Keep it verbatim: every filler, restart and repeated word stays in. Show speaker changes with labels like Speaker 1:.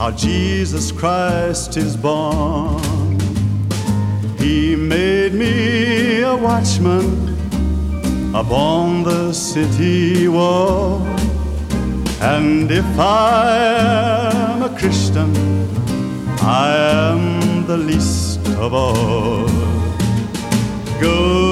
Speaker 1: how Jesus Christ is born. He made me a watchman upon the city wall, and if I am a Christian, I am the least of all. Go